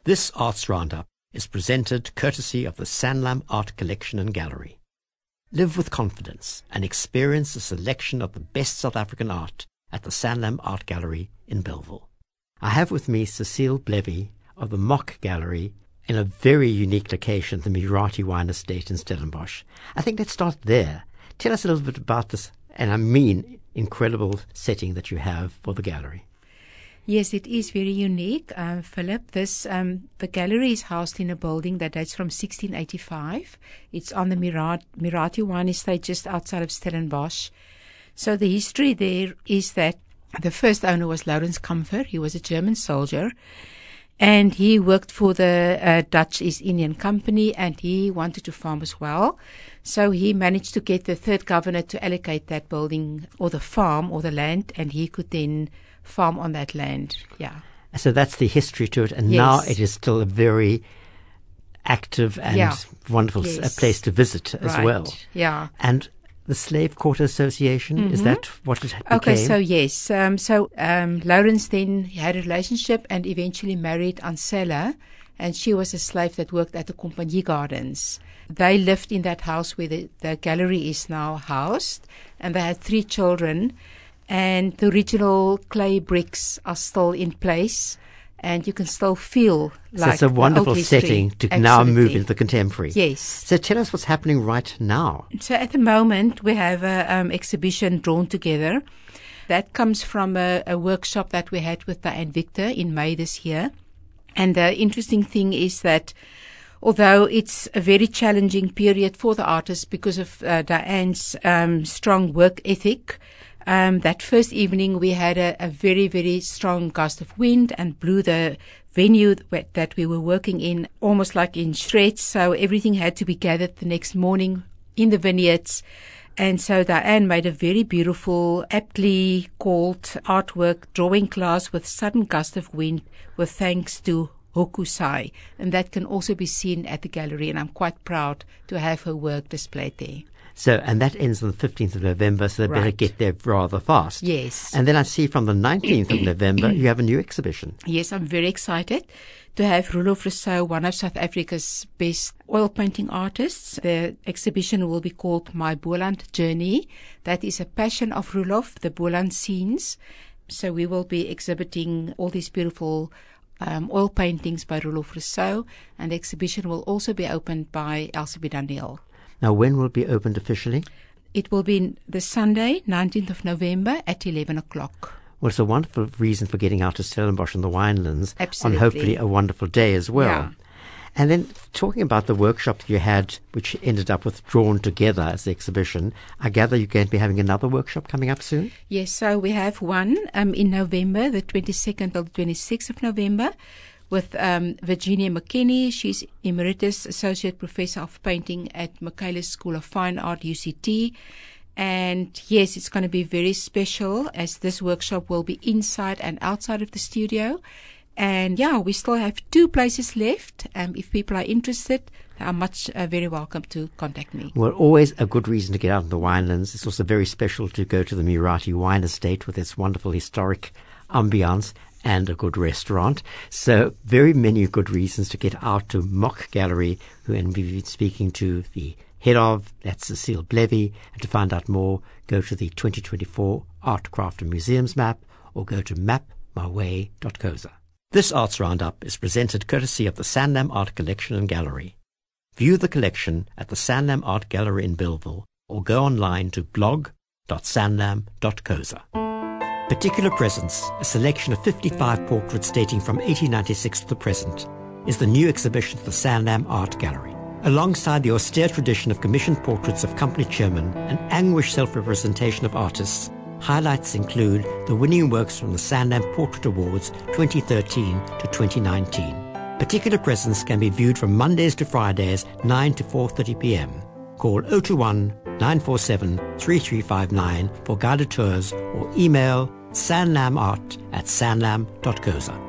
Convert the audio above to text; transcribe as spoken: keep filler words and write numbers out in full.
This Arts Roundup is presented courtesy of the Sanlam Art Collection and Gallery. Live with confidence and experience a selection of the best South African art at the Sanlam Art Gallery in Bellville. I have with me Cecile Blevy of the Mock Gallery in a very unique location, the Mirati Wine Estate in Stellenbosch. I think let's start there. Tell us a little bit about this, and I mean incredible setting that you have for the gallery. Yes, it is very unique, uh, Philip. This um, the gallery is housed in a building that dates from sixteen eighty-five. It's on the Mirat, Mirati Wine Estate just outside of Stellenbosch. So the history there is that the first owner was Laurens Kamfer. He was a German soldier, and he worked for the uh, Dutch East Indian Company, and he wanted to farm as well. So he managed to get the third governor to allocate that building or the farm or the land, and he could then farm on that land. Yeah. So that's the history to it, and yes. Now it is still a very active and yeah. wonderful yes. a place to visit as right. well. Yeah. And the Slave Quarter Association, mm-hmm. is that what it became? Okay, so yes. Um, so um, Laurens then had a relationship and eventually married Ansela, and she was a slave that worked at the Compagnie Gardens. They lived in that house where the, the gallery is now housed, and they had three children. And the original clay bricks are still in place, and you can still feel like so it's a wonderful the old setting history. to Absolutely. Now move into the contemporary. Yes. So tell us what's happening right now. So at the moment we have an um, exhibition Drawn Together. That comes from a, a workshop that we had with Diane Victor in May this year. And the interesting thing is that although it's a very challenging period for the artists because of uh, Diane's um, strong work ethic, Um, that first evening we had a, a very, very strong gust of wind and blew the venue th- that we were working in almost like in shreds. So everything had to be gathered the next morning in the vineyards. And so Diane made a very beautiful, aptly called artwork drawing class with sudden gust of wind with thanks to Hokusai. And that can also be seen at the gallery. And I'm quite proud to have her work displayed there. So, and that ends on the fifteenth of November, so they right. better get there rather fast. Yes. And then I see from the nineteenth of November, you have a new exhibition. Yes, I'm very excited to have Roelof Rousseau, one of South Africa's best oil painting artists. The exhibition will be called My Boland Journey. That is a passion of Roelof, the Boland scenes. So we will be exhibiting all these beautiful um, oil paintings by Roelof Rousseau, and the exhibition will also be opened by Elsie Daniel. Now, when will it be opened officially? It will be the Sunday, nineteenth of November at eleven o'clock. Well, it's a wonderful reason for getting out to Stellenbosch and the Winelands Absolutely. on hopefully a wonderful day as well. Yeah. And then talking about the workshop that you had, which ended up with Drawn Together as the exhibition, I gather you're going to be having another workshop coming up soon? Yes, so we have one um, in November, the twenty-second till the twenty-sixth of November, with um, Virginia McKinney. She's Emeritus Associate Professor of Painting at Michaelis School of Fine Art, U C T. And yes, it's going to be very special as this workshop will be inside and outside of the studio. And yeah, we still have two places left. Um, if people are interested, they are much uh, very welcome to contact me. Well, always a good reason to get out in the Winelands. It's also very special to go to the Mirati Wine Estate with its wonderful historic ambiance and a good restaurant. So very many good reasons to get out to Mock Gallery, who and we've been speaking to the head of, that's Cecile Blevy. And to find out more, go to the twenty twenty-four Art, Craft and Museums map or go to map my way dot co za. This Arts Roundup is presented courtesy of the Sanlam Art Collection and Gallery. View the collection at the Sanlam Art Gallery in Bellville or go online to blog dot sanlam dot co za. Particular Presence, a selection of fifty-five portraits dating from eighteen ninety-six to the present, is the new exhibition at the Sanlam Art Gallery. Alongside the austere tradition of commissioned portraits of company chairmen and anguished self-representation of artists, highlights include the winning works from the Sanlam Portrait Awards twenty thirteen to twenty nineteen. Particular Presence can be viewed from Mondays to Fridays, nine to four thirty p.m. Call zero two one, nine four seven, three three five nine for guided tours or email sanlamart at sanlam dot co za.